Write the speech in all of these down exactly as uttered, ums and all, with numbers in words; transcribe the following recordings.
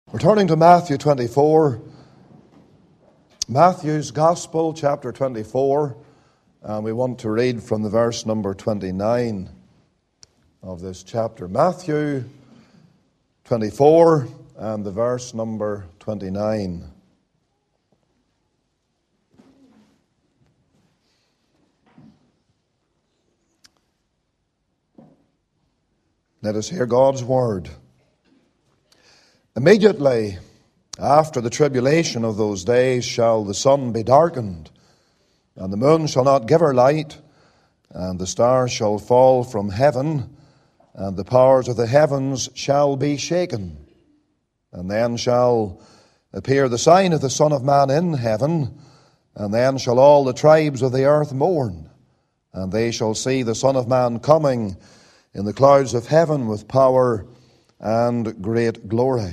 We're turning to Matthew twenty-four, Matthew's Gospel, chapter twenty-four, and we want to read from the verse number twenty-nine of this chapter. Matthew twenty-four and the verse number twenty-nine. Let us hear God's word. Immediately after the tribulation of those days shall the sun be darkened, and the moon shall not give her light, and the stars shall fall from heaven, and the powers of the heavens shall be shaken. And then shall appear the sign of the Son of Man in heaven, and then shall all the tribes of the earth mourn, and they shall see the Son of Man coming in the clouds of heaven with power and great glory.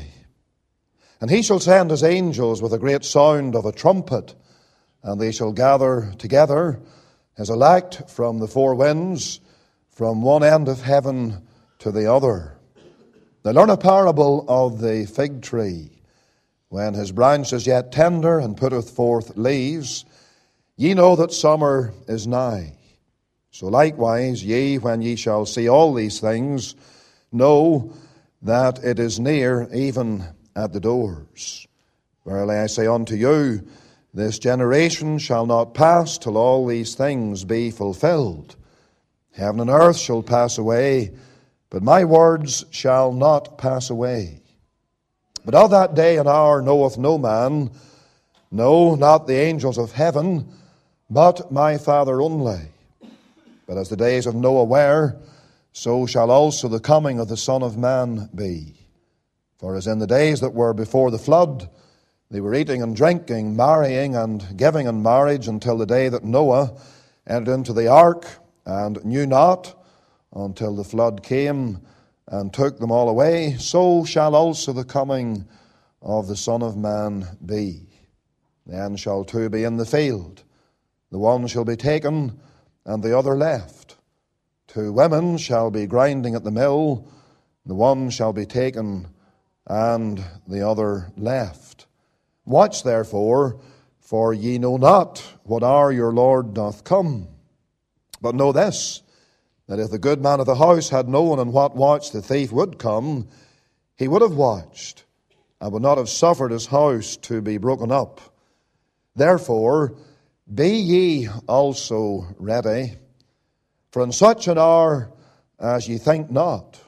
And he shall send his angels with a great sound of a trumpet, and they shall gather together his elect from the four winds, from one end of heaven to the other. Now learn a parable of the fig tree. When his branch is yet tender and putteth forth leaves, ye know that summer is nigh. So likewise ye, when ye shall see all these things, know that it is near, even at the doors. Verily I say unto you, this generation shall not pass till all these things be fulfilled. Heaven and earth shall pass away, but my words shall not pass away. But of that day and hour knoweth no man, no, not the angels of heaven, but my Father only. But as the days of Noah were, so shall also the coming of the Son of Man be. For as in the days that were before the flood, they were eating and drinking, marrying and giving in marriage until the day that Noah entered into the ark, and knew not until the flood came and took them all away, so shall also the coming of the Son of Man be. Then shall two be in the field, the one shall be taken, and the other left. Two women shall be grinding at the mill, the one shall be taken, and the other left. Watch therefore, for ye know not what hour your Lord doth come. But know this, that if the good man of the house had known in what watch the thief would come, he would have watched, and would not have suffered his house to be broken up. Therefore, be ye also ready, for in such an hour as ye think not,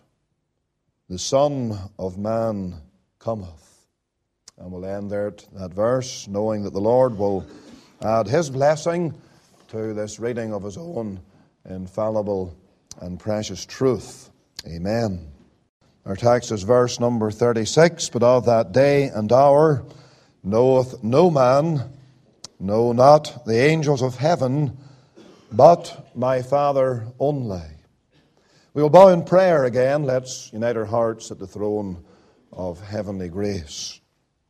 the Son of Man cometh. And we'll end there at that verse, knowing that the Lord will add his blessing to this reading of his own infallible and precious truth. Amen. Our text is verse number thirty-six. But of that day and hour knoweth no man, no, not the angels of heaven, but my Father only. We will bow in prayer again. Let's unite our hearts at the throne of heavenly grace.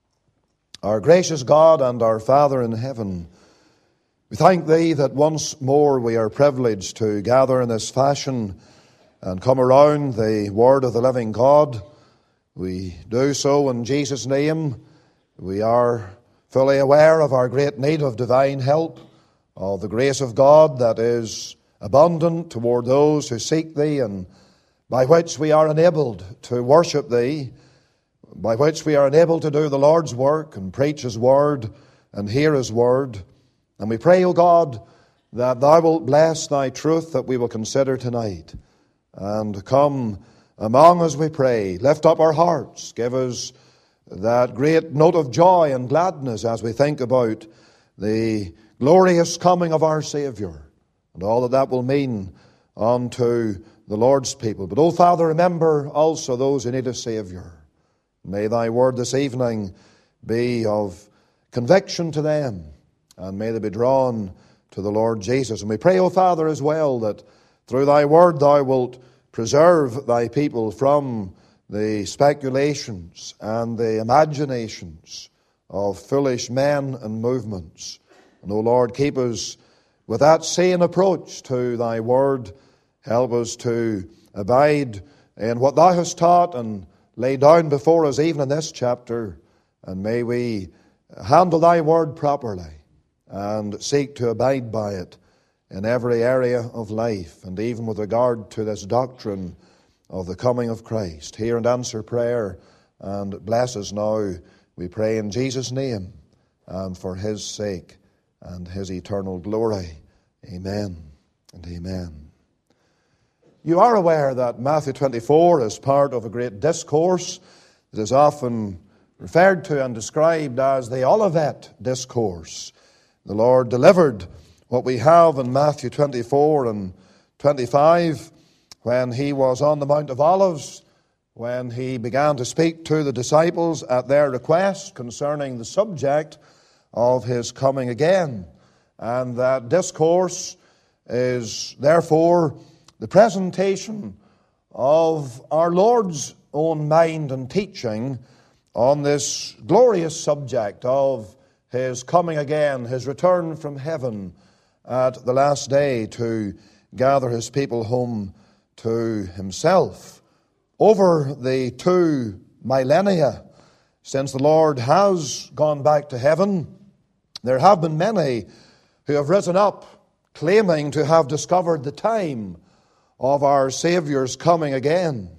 Our gracious God and our Father in heaven, we thank Thee that once more we are privileged to gather in this fashion and come around the Word of the living God. We do so in Jesus' name. We are fully aware of our great need of divine help, of the grace of God that is abundant toward those who seek Thee, and by which we are enabled to worship Thee, by which we are enabled to do the Lord's work and preach His word and hear His word. And we pray, O God, that Thou wilt bless Thy truth that we will consider tonight, and come among us, we pray. Lift up our hearts. Give us that great note of joy and gladness as we think about the glorious coming of our Savior and all that that will mean unto the Lord's people. But, O Father, remember also those who need a Savior. May Thy word this evening be of conviction to them, and may they be drawn to the Lord Jesus. And we pray, O Father, as well, that through Thy word Thou wilt preserve Thy people from the speculations and the imaginations of foolish men and movements. And, O Lord, keep us with that sane approach to Thy word. Help us to abide in what Thou hast taught, and laid down before us even in this chapter, and may we handle thy word properly and seek to abide by it in every area of life, and even with regard to this doctrine of the coming of Christ. Hear and answer prayer, and bless us now, we pray in Jesus' name, and for his sake and his eternal glory. Amen and amen. You are aware that Matthew twenty-four is part of a great discourse that is often referred to and described as the Olivet Discourse. The Lord delivered what we have in Matthew twenty-four and twenty-five when he was on the Mount of Olives, when he began to speak to the disciples at their request concerning the subject of his coming again. And that discourse is therefore the presentation of our Lord's own mind and teaching on this glorious subject of his coming again, his return from heaven at the last day to gather his people home to himself. Over the two millennia since the Lord has gone back to heaven, there have been many who have risen up claiming to have discovered the time of our Saviour's coming again.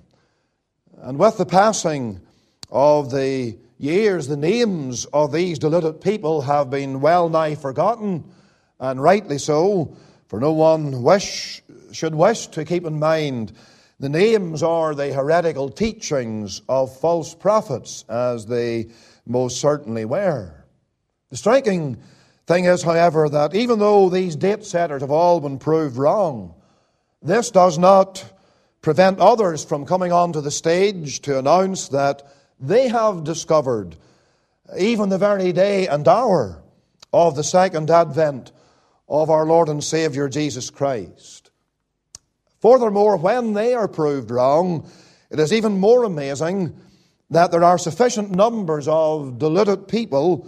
And with the passing of the years, the names of these deluded people have been well nigh forgotten, and rightly so, for no one wish should wish to keep in mind the names or the heretical teachings of false prophets, as they most certainly were. The striking thing is, however, that even though these date setters have all been proved wrong, this does not prevent others from coming onto the stage to announce that they have discovered even the very day and hour of the second advent of our Lord and Savior Jesus Christ. Furthermore, when they are proved wrong, it is even more amazing that there are sufficient numbers of deluded people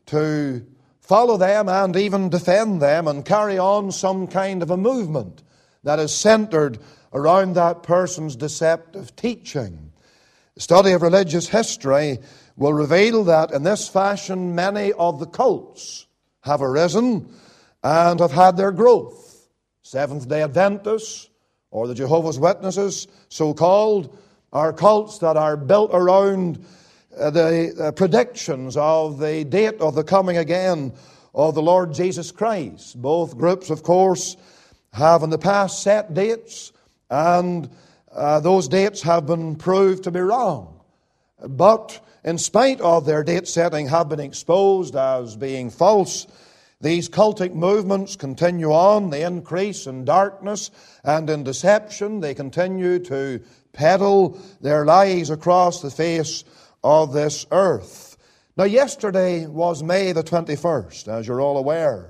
to follow them and even defend them and carry on some kind of a movement that is centered around that person's deceptive teaching. The study of religious history will reveal that in this fashion many of the cults have arisen and have had their growth. Seventh-day Adventists, or the Jehovah's Witnesses, so-called, are cults that are built around uh, the uh, predictions of the date of the coming again of the Lord Jesus Christ. Both groups, of course, have in the past set dates, and uh, those dates have been proved to be wrong. But in spite of their date setting have been exposed as being false, these cultic movements continue on. They increase in darkness and in deception. They continue to peddle their lies across the face of this earth. Now, yesterday was May the twenty-first, as you're all aware.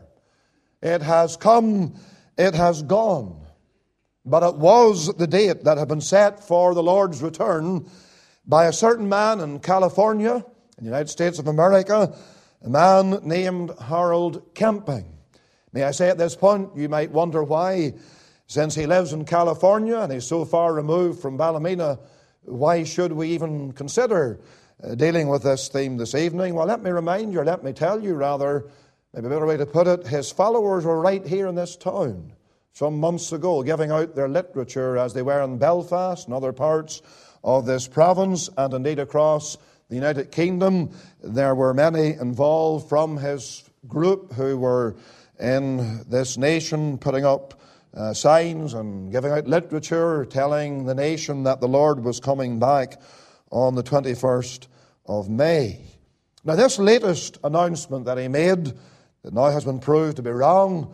It has come, it has gone. But it was the date that had been set for the Lord's return by a certain man in California, in the United States of America, a man named Harold Camping. May I say at this point, you might wonder why, since he lives in California and he's so far removed from Ballymena, why should we even consider uh, dealing with this theme this evening? Well, let me remind you, or let me tell you rather, maybe a better way to put it, his followers were right here in this town some months ago, giving out their literature as they were in Belfast and other parts of this province, and indeed across the United Kingdom. There were many involved from his group who were in this nation putting up uh, signs and giving out literature telling the nation that the Lord was coming back on the twenty-first of May. Now, this latest announcement that he made, that now has been proved to be wrong,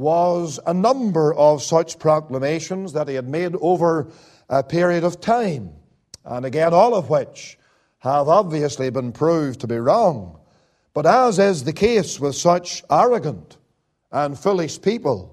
was a number of such proclamations that he had made over a period of time, and again, all of which have obviously been proved to be wrong. But as is the case with such arrogant and foolish people,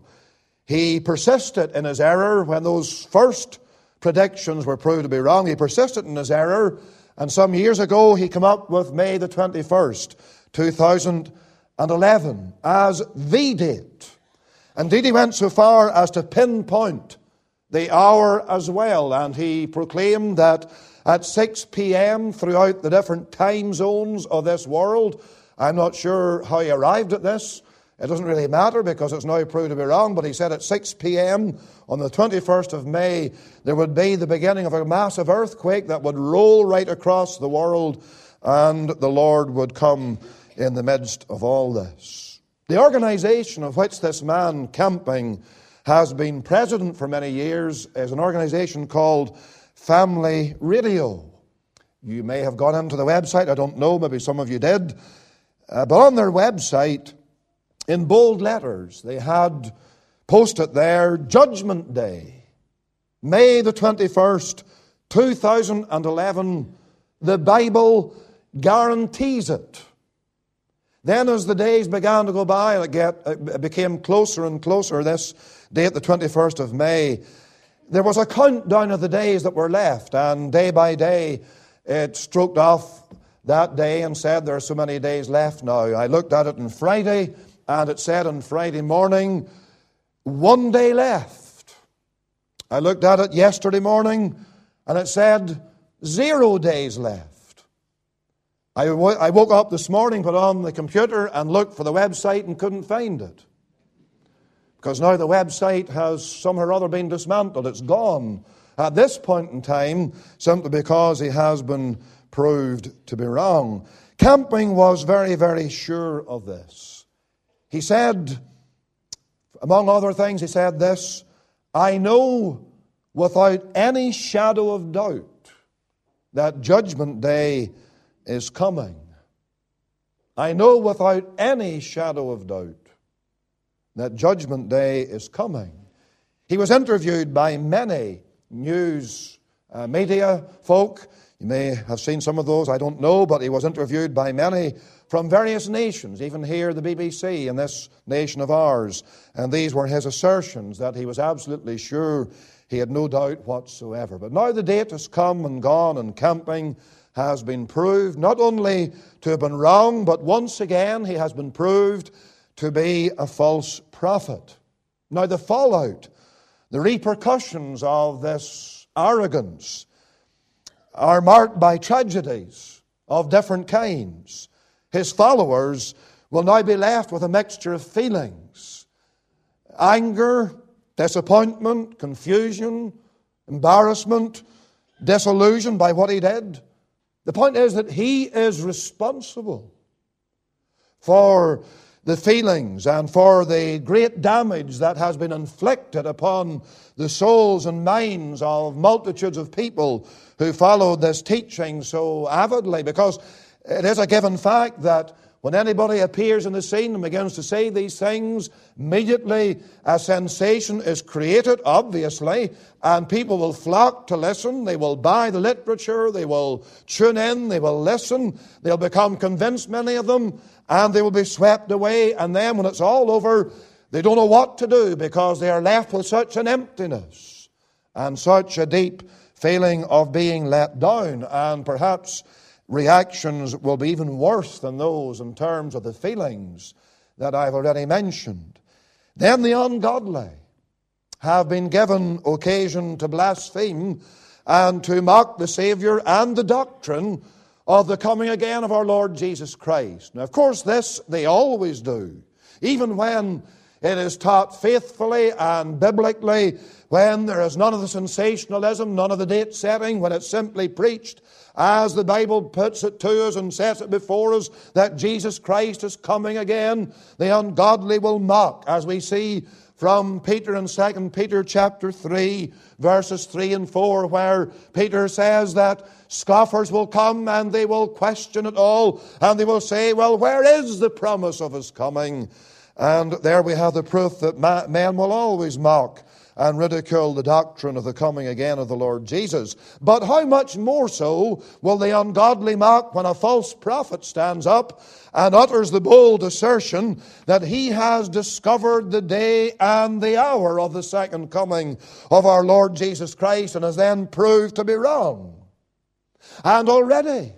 he persisted in his error when those first predictions were proved to be wrong. He persisted in his error, and some years ago he came up with May the twenty-first, two thousand eleven, as the date. Indeed, he went so far as to pinpoint the hour as well, and he proclaimed that at six p.m. throughout the different time zones of this world. I'm not sure how he arrived at this. It doesn't really matter because it's now proved to be wrong, but he said at six p.m. on the twenty-first of May, there would be the beginning of a massive earthquake that would roll right across the world, and the Lord would come in the midst of all this. The organization of which this man Camping has been president for many years is an organization called Family Radio. You may have gone into the website, I don't know, maybe some of you did. Uh, but on their website, in bold letters, they had posted there, Judgment Day, May the twenty-first, two thousand eleven, the Bible guarantees it. Then as the days began to go by, it, get, it became closer and closer, this date, the twenty-first of May, there was a countdown of the days that were left, and day by day it stroked off that day and said there are so many days left now. I looked at it on Friday, and it said on Friday morning, one day left. I looked at it yesterday morning, and it said zero days left. I woke up this morning, put on the computer, and looked for the website and couldn't find it. Because now the website has somehow or other been dismantled. It's gone at this point in time, simply because he has been proved to be wrong. Camping was very, very sure of this. He said, among other things, he said this, I know without any shadow of doubt that Judgment Day is coming. I know without any shadow of doubt that Judgment Day is coming. He was interviewed by many news uh, media folk. You may have seen some of those, I don't know, but he was interviewed by many from various nations, even here the B B C in this nation of ours. And these were his assertions that he was absolutely sure, he had no doubt whatsoever. But now the date has come and gone, and Camping has been proved not only to have been wrong, but once again he has been proved to be a false prophet. Now the fallout, the repercussions of this arrogance are marked by tragedies of different kinds. His followers will now be left with a mixture of feelings: anger, disappointment, confusion, embarrassment, disillusion by what he did. The point is that he is responsible for the feelings and for the great damage that has been inflicted upon the souls and minds of multitudes of people who followed this teaching so avidly, because it is a given fact that when anybody appears in the scene and begins to say these things, immediately a sensation is created, obviously, and people will flock to listen. They will buy the literature, they will tune in, they will listen, they'll become convinced, many of them, and they will be swept away. And then when it's all over, they don't know what to do, because they are left with such an emptiness and such a deep feeling of being let down, and perhaps reactions will be even worse than those in terms of the feelings that I've already mentioned. Then the ungodly have been given occasion to blaspheme and to mock the Savior and the doctrine of the coming again of our Lord Jesus Christ. Now, of course, this they always do, even when it is taught faithfully and biblically, when there is none of the sensationalism, none of the date setting, when it's simply preached as the Bible puts it to us and sets it before us, that Jesus Christ is coming again. The ungodly will mock, as we see from Peter in Second Peter chapter three, verses three and four, where Peter says that scoffers will come and they will question it all, and they will say, well, where is the promise of his coming? And there we have the proof that men will always mock and ridicule the doctrine of the coming again of the Lord Jesus. But how much more so will the ungodly mock when a false prophet stands up and utters the bold assertion that he has discovered the day and the hour of the second coming of our Lord Jesus Christ, and is then proved to be wrong. And already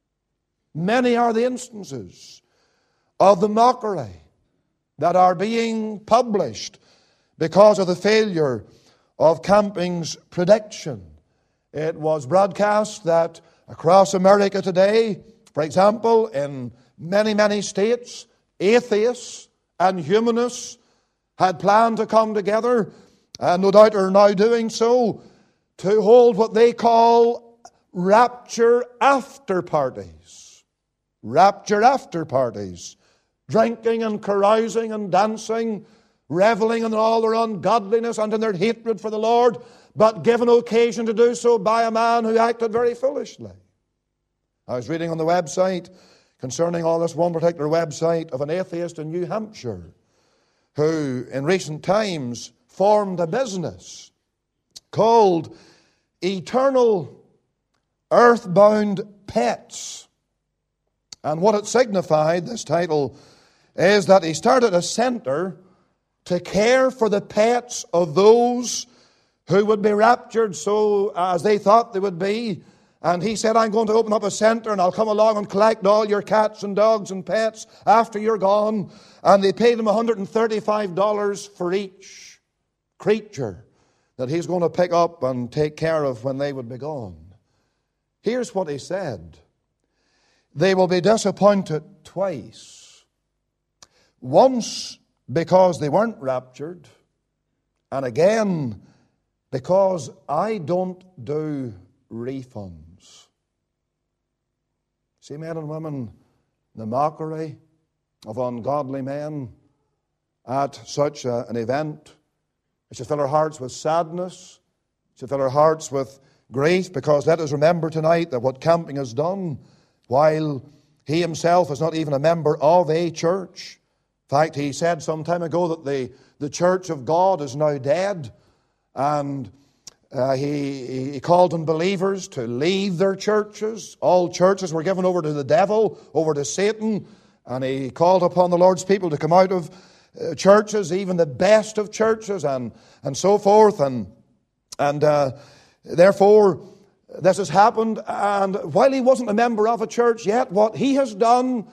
many are the instances of the mockery that are being published because of the failure of Camping's prediction It was broadcast that across America today, for example, in many, many states, atheists and humanists had planned to come together, and no doubt are now doing so, to hold what they call rapture after parties. Rapture after parties. Drinking and carousing and dancing, reveling in all their ungodliness and in their hatred for the Lord, but given occasion to do so by a man who acted very foolishly. I was reading on the website concerning all this one particular website of an atheist in New Hampshire who in recent times formed a business called Eternal Earthbound Pets. And what it signified, this title, is that he started a center to care for the pets of those who would be raptured so as they thought they would be. And he said, I'm going to open up a center and I'll come along and collect all your cats and dogs and pets after you're gone. And they paid him one hundred thirty-five dollars for each creature that he's going to pick up and take care of when they would be gone. Here's what he said. They will be disappointed twice. Once because they weren't raptured, and again because I don't do refunds. See, men and women, the mockery of ungodly men at such a, an event. It should fill our hearts with sadness. It should fill our hearts with grief, because let us remember tonight that what Camping has done, while he himself is not even a member of a church. In fact, he said some time ago that the, the church of God is now dead, and uh, he, he called on believers to leave their churches. All churches were given over to the devil, over to Satan, and he called upon the Lord's people to come out of uh, churches, even the best of churches, and, and so forth, and, and uh, therefore this has happened. And while he wasn't a member of a church yet, what he has done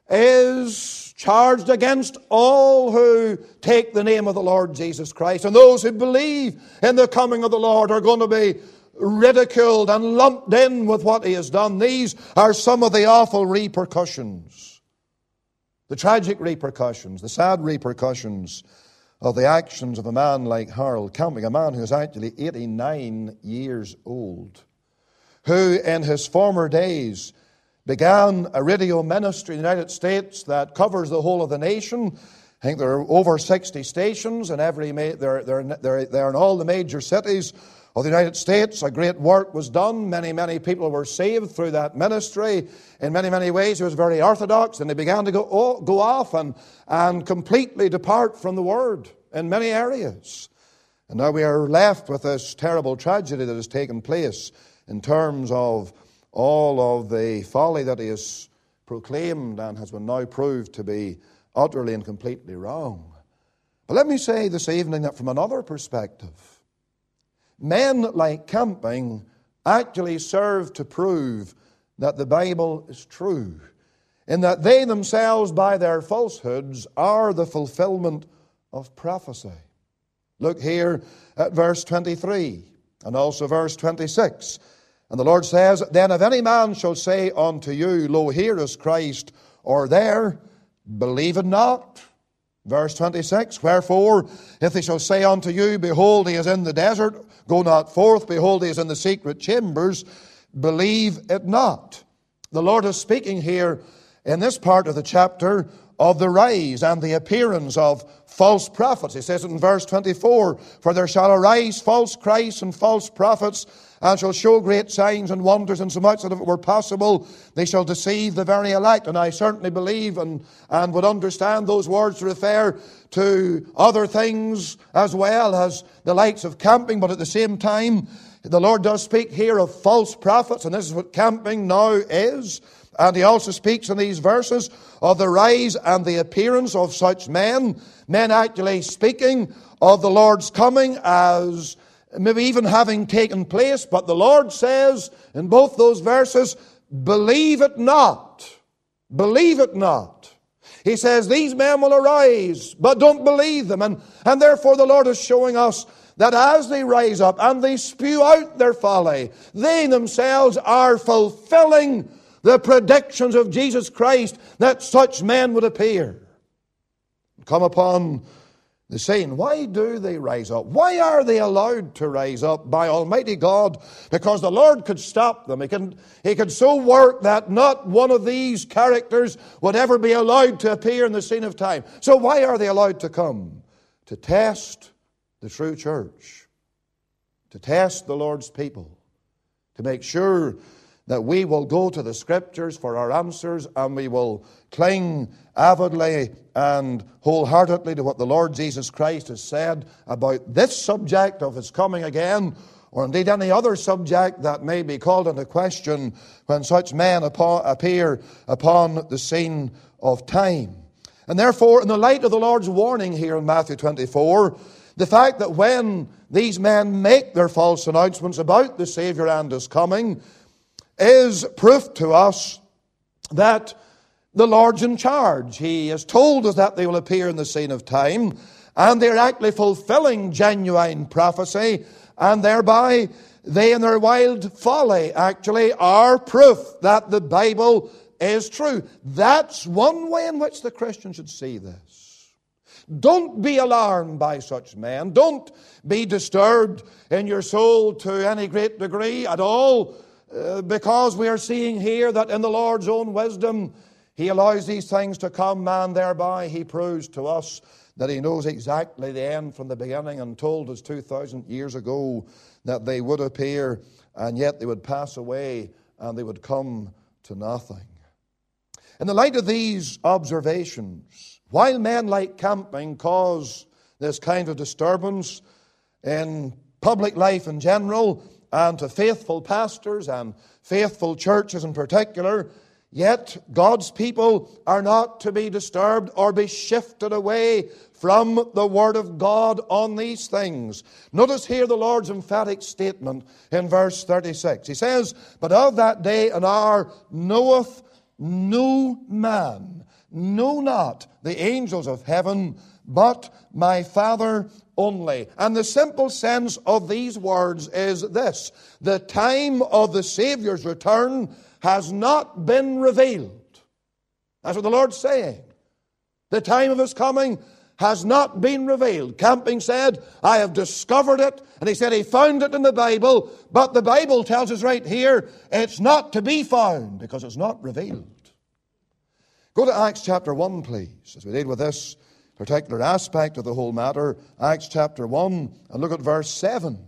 is charged against all who take the name of the Lord Jesus Christ. And those who believe in the coming of the Lord are going to be ridiculed and lumped in with what he has done. These are some of the awful repercussions, the tragic repercussions, the sad repercussions of the actions of a man like Harold Camping, a man who is actually eighty-nine years old, who in his former days began a radio ministry in the United States that covers the whole of the nation. I think there are over sixty stations, and every ma- they're, they're, they're, they're in all the major cities of the United States. A great work was done. Many, many people were saved through that ministry. In many, many ways, he was very orthodox, and they began to go, oh, go off and, and completely depart from the Word in many areas. And now we are left with this terrible tragedy that has taken place in terms of all of the folly that he has proclaimed and has been now proved to be utterly and completely wrong. But let me say this evening that from another perspective, men like Camping actually serve to prove that the Bible is true, in that they themselves, by their falsehoods, are the fulfillment of prophecy. Look here at verse twenty-three and also verse twenty-six. And the Lord says, Then if any man shall say unto you, Lo, here is Christ, or there, believe it not. Verse twenty-six, Wherefore, if they shall say unto you, Behold, he is in the desert, go not forth, behold, he is in the secret chambers, believe it not. The Lord is speaking here in this part of the chapter of the rise and the appearance of false prophets. He says it in verse twenty-four, For there shall arise false Christs and false prophets, and shall show great signs and wonders, insomuch that if it were possible, they shall deceive the very elect. And I certainly believe and, and would understand those words to refer to other things as well as the likes of Camping. But at the same time, the Lord does speak here of false prophets, and this is what Camping now is. And he also speaks in these verses of the rise and the appearance of such men, men actually speaking of the Lord's coming as maybe even having taken place. But the Lord says in both those verses, believe it not. Believe it not. He says these men will arise, but don't believe them. And, and therefore the Lord is showing us that as they rise up and they spew out their folly, they themselves are fulfilling the predictions of Jesus Christ that such men would appear, come upon the scene. Why do they rise up? Why are they allowed to rise up by Almighty God? Because the Lord could stop them. He could, he could so work that not one of these characters would ever be allowed to appear in the scene of time. So why are they allowed to come? To test the true church, to test the Lord's people, to make sure that we will go to the Scriptures for our answers, and we will cling avidly and wholeheartedly to what the Lord Jesus Christ has said about this subject of His coming again, or indeed any other subject that may be called into question when such men appear upon the scene of time. And therefore, in the light of the Lord's warning here in Matthew twenty-four, the fact that when these men make their false announcements about the Savior and His coming is proof to us that the Lord's in charge. He has told us that they will appear in the scene of time, and they're actually fulfilling genuine prophecy, and thereby they in their wild folly actually are proof that the Bible is true. That's one way in which the Christian should see this. Don't be alarmed by such men. Don't be disturbed in your soul to any great degree at all, uh, because we are seeing here that in the Lord's own wisdom, He allows these things to come, and thereby He proves to us that He knows exactly the end from the beginning, and told us two thousand years ago that they would appear, and yet they would pass away, and they would come to nothing. In the light of these observations, while men like camping cause this kind of disturbance in public life in general, and to faithful pastors and faithful churches in particular, yet God's people are not to be disturbed or be shifted away from the Word of God on these things. Notice here the Lord's emphatic statement in verse thirty-six. He says, "But of that day and hour knoweth no man, no not the angels of heaven, but my Father only." And the simple sense of these words is this: the time of the Savior's return has not been revealed. That's what the Lord's saying. The time of His coming has not been revealed. Camping said, "I have discovered it," and he said he found it in the Bible, but the Bible tells us right here it's not to be found because it's not revealed. Go to Acts chapter one, please, as we deal with this particular aspect of the whole matter. Acts chapter one, and look at verse seven.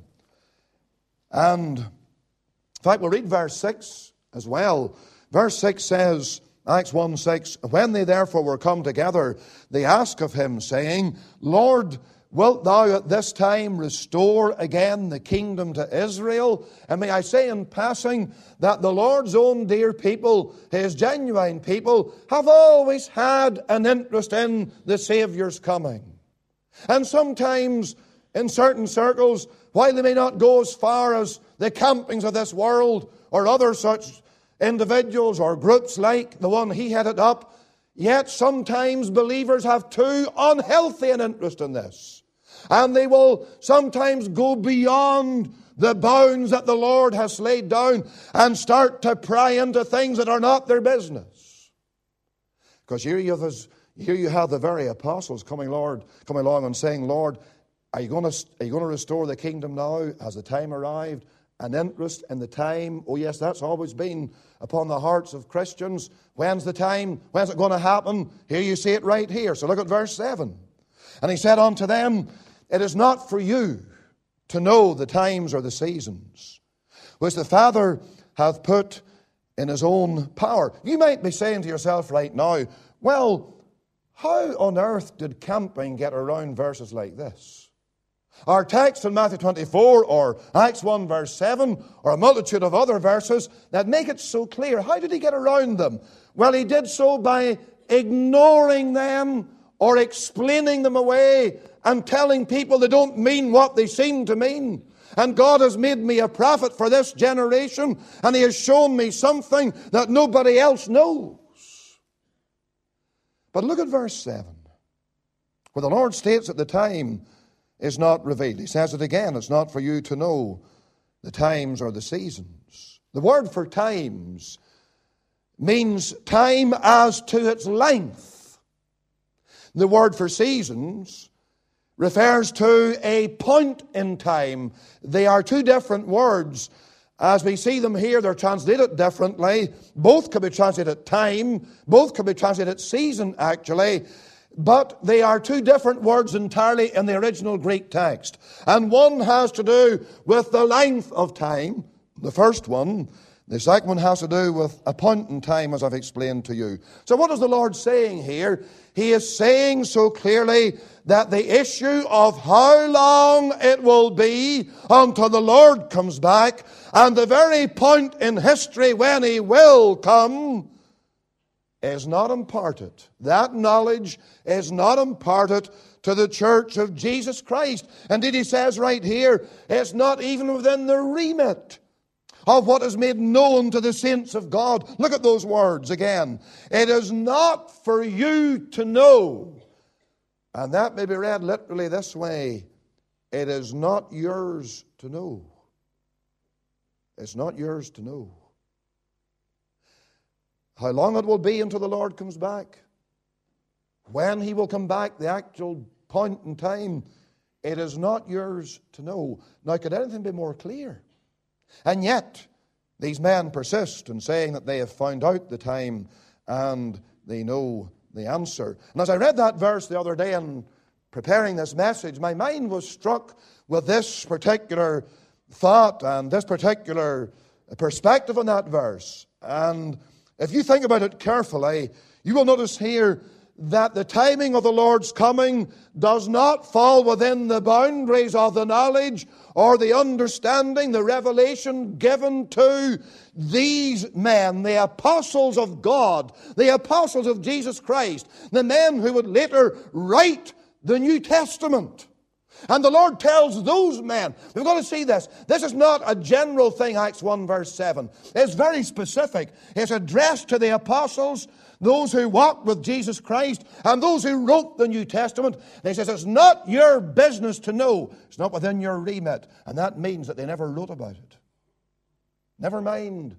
And in fact, we'll read verse six as well. Verse six says, Acts one six, "When they therefore were come together, they asked of Him, saying, Lord, wilt Thou at this time restore again the kingdom to Israel?" And may I say in passing that the Lord's own dear people, His genuine people, have always had an interest in the Savior's coming. And sometimes in certain circles, while they may not go as far as the campings of this world or other such individuals or groups like the one he headed up, yet sometimes believers have too unhealthy an interest in this. And they will sometimes go beyond the bounds that the Lord has laid down and start to pry into things that are not their business. Because here you have, this, here you have the very apostles coming, Lord, coming along and saying, Lord, are you going to, are you going to restore the kingdom now? Has the time arrived? An interest in the time. Oh yes, that's always been upon the hearts of Christians. When's the time? When's it going to happen? Here you see it right here. So look at verse seven. "And He said unto them, It is not for you to know the times or the seasons, which the Father hath put in His own power." You might be saying to yourself right now, well, how on earth did camping get around verses like this? Our text in Matthew twenty-four or Acts one verse seven or a multitude of other verses that make it so clear. How did He get around them? Well, He did so by ignoring them or explaining them away and telling people they don't mean what they seem to mean. And God has made me a prophet for this generation, and He has shown me something that nobody else knows. But look at verse seven, where the Lord states at the time is not revealed. He says it again, it's not for you to know the times or the seasons. The word for times means time as to its length. The word for seasons refers to a point in time. They are two different words. As we see them here, they're translated differently. Both can be translated time. Both can be translated season, actually. But they are two different words entirely in the original Greek text. And one has to do with the length of time, the first one. The second one has to do with a point in time, as I've explained to you. So what is the Lord saying here? He is saying so clearly that the issue of how long it will be until the Lord comes back, and the very point in history when He will come, is not imparted. That knowledge is not imparted to the church of Jesus Christ. Indeed, He says right here, it's not even within the remit of what is made known to the saints of God. Look at those words again. It is not for you to know. And that may be read literally this way. It is not yours to know. It's not yours to know. How long it will be until the Lord comes back, when He will come back, the actual point in time, it is not yours to know. Now, could anything be more clear? And yet, these men persist in saying that they have found out the time and they know the answer. And as I read that verse the other day in preparing this message, my mind was struck with this particular thought and this particular perspective on that verse. And if you think about it carefully, you will notice here that the timing of the Lord's coming does not fall within the boundaries of the knowledge or the understanding, the revelation given to these men, the apostles of God, the apostles of Jesus Christ, the men who would later write the New Testament. And the Lord tells those men, we've got to see this. This is not a general thing, Acts one verse seven. It's very specific. It's addressed to the apostles, those who walked with Jesus Christ, and those who wrote the New Testament. And he says, it's not your business to know. It's not within your remit. And that means that they never wrote about it. Never mind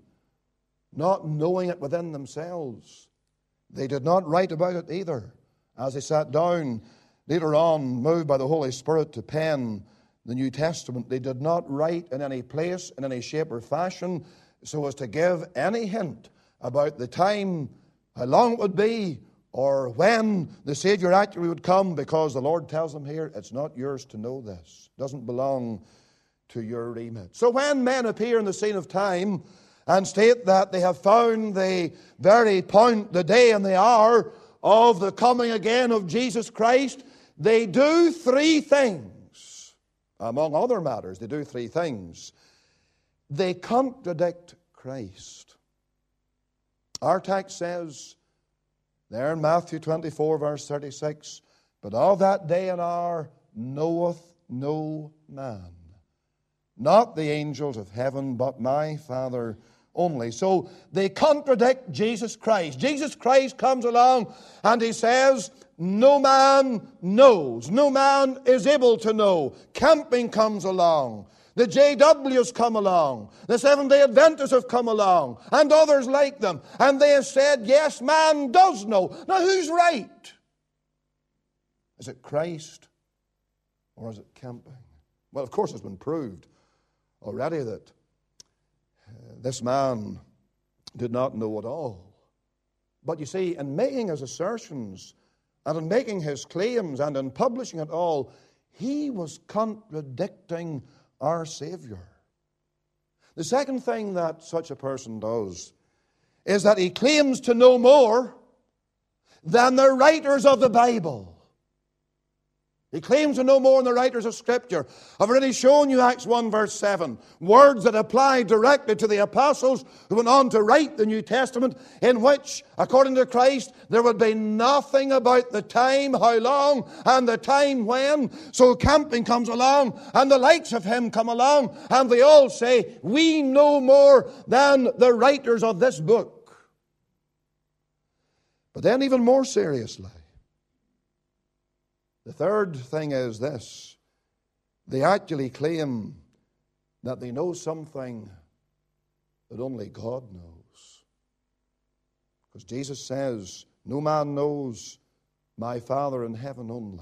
not knowing it within themselves. They did not write about it either. As they sat down later on, moved by the Holy Spirit to pen the New Testament, they did not write in any place, in any shape or fashion, so as to give any hint about the time, how long it would be, or when the Savior actually would come, because the Lord tells them here, it's not yours to know this. It doesn't belong to your remit. So when men appear in the scene of time and state that they have found the very point, the day and the hour of the coming again of Jesus Christ, they do three things. Among other matters, they do three things. They contradict Christ. Our text says, there in Matthew twenty-four, verse thirty-six, but of that day and hour knoweth no man, not the angels of heaven, but my Father only. So they contradict Jesus Christ. Jesus Christ comes along and He says, no man knows. No man is able to know. Camping comes along. The J Ws come along. The Seventh-day Adventists have come along. And others like them. And they have said, yes, man does know. Now who's right? Is it Christ or is it camping? Well, of course it's been proved already that uh, this man did not know at all. But you see, in making his assertions and in making his claims and in publishing it all, he was contradicting our Savior. The second thing that such a person does is that he claims to know more than the writers of the Bible. He claims to know more than the writers of Scripture. I've already shown you Acts one verse seven. Words that apply directly to the apostles who went on to write the New Testament, in which, according to Christ, there would be nothing about the time, how long, and the time when. So camping comes along, and the likes of him come along, and they all say, we know more than the writers of this book. But then even more seriously, the third thing is this. they actually claim that they know something that only God knows. Because Jesus says, no man knows my Father in heaven only.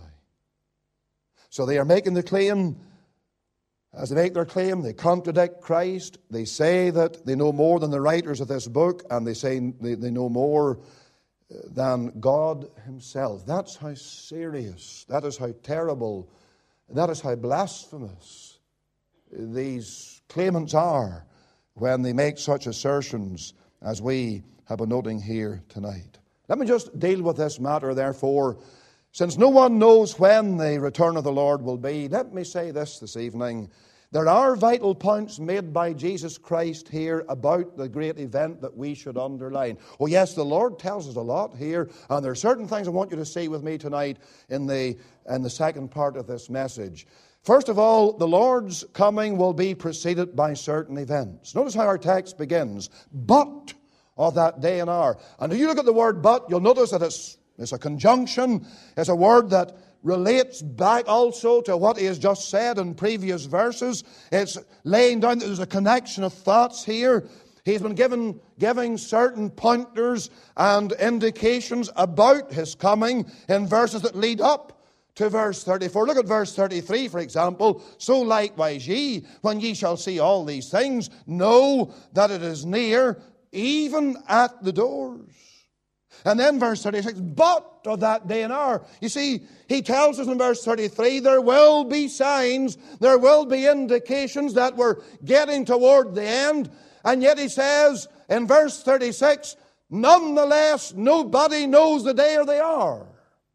So they are making the claim. As they make their claim, they contradict Christ. They say that they know more than the writers of this book, and they say they, they know more than God himself. That's how serious, that is how terrible, that is how blasphemous these claimants are when they make such assertions as we have been noting here tonight. Let me just deal with this matter, therefore. Since no one knows when the return of the Lord will be, let me say this this evening. There are vital points made by Jesus Christ here about the great event that we should underline. Oh yes, the Lord tells us a lot here, and there are certain things I want you to see with me tonight in the, in the second part of this message. First of all, the Lord's coming will be preceded by certain events. Notice how our text begins. But of that day and hour. And if you look at the word but, you'll notice that it's It's a conjunction. It's a word that relates back also to what he has just said in previous verses. It's laying down that there's a connection of thoughts here. He's been given, giving certain pointers and indications about his coming in verses that lead up to verse thirty-four. Look at verse thirty-three, for example. So likewise ye, when ye shall see all these things, know that it is near, even at the doors. And then verse thirty-six, but of that day and hour. You see, he tells us in verse thirty-three, there will be signs, there will be indications that we're getting toward the end. And yet he says in verse thirty-six, nonetheless, nobody knows the day or the hour.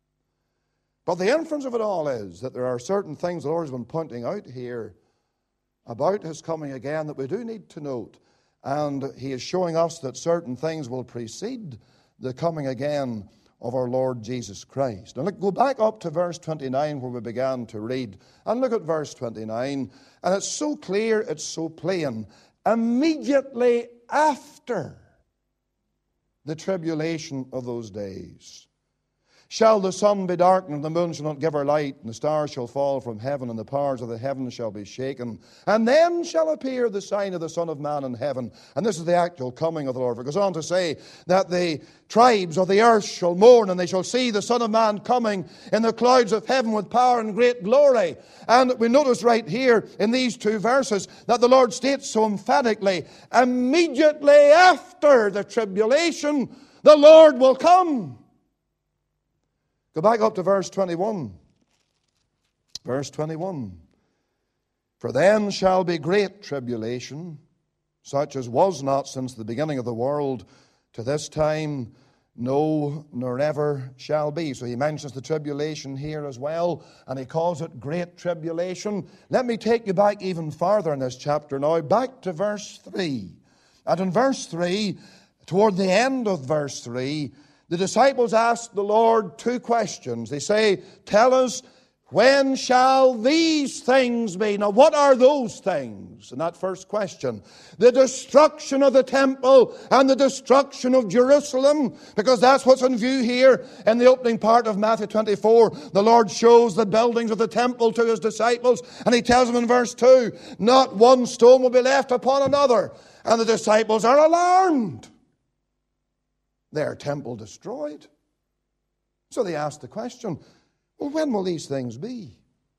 But the inference of it all is that there are certain things the Lord has been pointing out here about his coming again that we do need to note. And he is showing us that certain things will precede the coming again of our Lord Jesus Christ. Now look, go back up to verse twenty-nine where we began to read. And look at verse twenty-nine. And it's so clear, it's so plain. Immediately after the tribulation of those days shall the sun be darkened, and the moon shall not give her light, and the stars shall fall from heaven, and the powers of the heavens shall be shaken. And then shall appear the sign of the Son of Man in heaven. And this is the actual coming of the Lord. It goes on to say that the tribes of the earth shall mourn, and they shall see the Son of Man coming in the clouds of heaven with power and great glory. And we notice right here in these two verses that the Lord states so emphatically, immediately after the tribulation, the Lord will come. Go back up to verse twenty-one. Verse twenty-one. For then shall be great tribulation, such as was not since the beginning of the world to this time, no, nor ever shall be. So he mentions the tribulation here as well, and he calls it great tribulation. Let me take you back even farther in this chapter now, back to verse three. And in verse three, toward the end of verse three, the disciples asked the Lord two questions. They say, tell us, when shall these things be? Now, what are those things? In that first question, the destruction of the temple and the destruction of Jerusalem, because that's what's in view here in the opening part of Matthew twenty-four. The Lord shows the buildings of the temple to his disciples, and he tells them in verse two, not one stone will be left upon another. And the disciples are alarmed. Their temple destroyed. So they ask the question, well, when will these things be?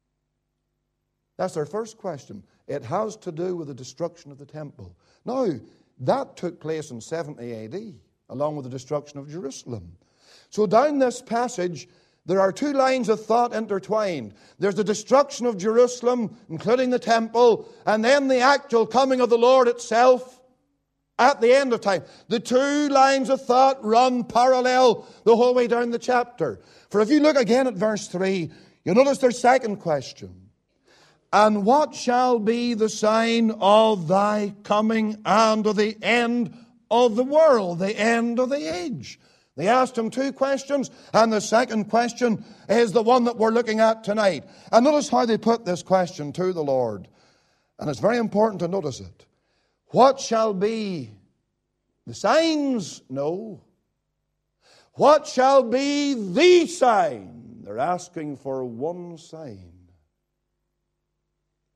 That's their first question. It has to do with the destruction of the temple. Now, that took place in seventy A D, along with the destruction of Jerusalem. So down this passage, there are two lines of thought intertwined. There's the destruction of Jerusalem, including the temple, and then the actual coming of the Lord itself at the end of time. The two lines of thought run parallel the whole way down the chapter. For if you look again at verse three, you'll notice their second question. And what shall be the sign of thy coming and of the end of the world, the end of the age? They asked him two questions, and the second question is the one that we're looking at tonight. And notice how they put this question to the Lord. And it's very important to notice it. What shall be the signs? No. What shall be the sign? They're asking for one sign.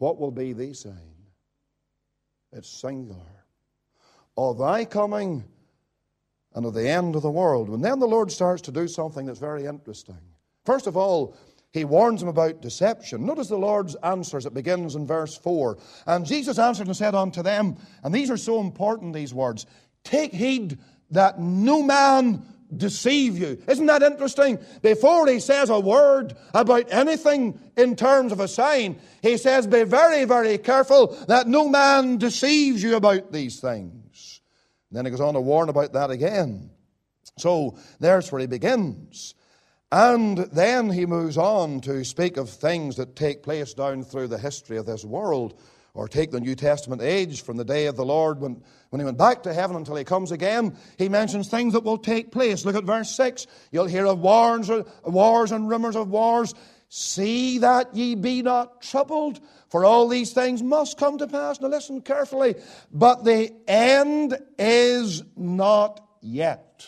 what will be the sign? It's singular. Of thy coming and of the end of the world. And then the Lord starts to do something that's very interesting. First of all, He warns them about deception. Notice the Lord's answers. It begins in verse four. And Jesus answered and said unto them, and these are so important, these words, take heed that no man deceive you. Isn't that interesting? Before He says a word about anything in terms of a sign, He says, be very, very careful that no man deceives you about these things. And then He goes on to warn about that again. So there's where He begins. And then He moves on to speak of things that take place down through the history of this world. Or take the New Testament age from the day of the Lord when, when He went back to heaven until He comes again. He mentions things that will take place. Look at verse six. You'll hear of wars, wars and rumors of wars. See that ye be not troubled, for all these things must come to pass. Now listen carefully. But the end is not yet.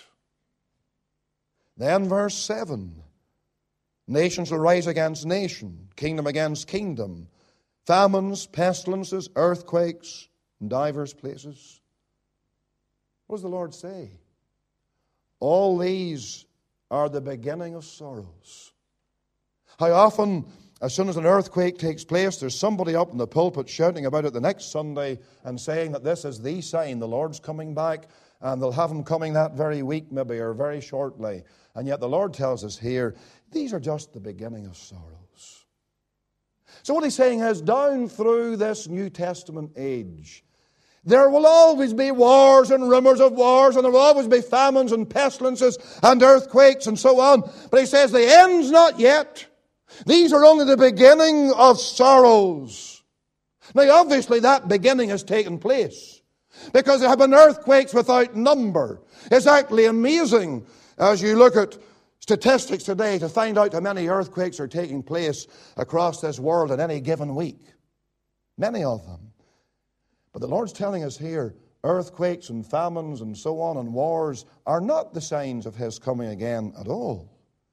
Then verse seven. Nation shall rise against nation, kingdom against kingdom. Famines, pestilences, earthquakes, in divers places. What does the Lord say? All these are the beginning of sorrows. How often, as soon as an earthquake takes place, there's somebody up in the pulpit shouting about it the next Sunday and saying that this is the sign the Lord's coming back, and they'll have Him coming that very week maybe, or very shortly. And yet the Lord tells us here, these are just the beginning of sorrows. So what He's saying is, down through this New Testament age, there will always be wars and rumors of wars, and there will always be famines and pestilences and earthquakes and so on. But He says the end's not yet. These are only the beginning of sorrows. Now obviously that beginning has taken place, because there have been earthquakes without number. It's actually amazing as you look at statistics today to find out how many earthquakes are taking place across this world in any given week. Many of them. But the Lord's telling us here, earthquakes and famines and so on and wars are not the signs of His coming again at all.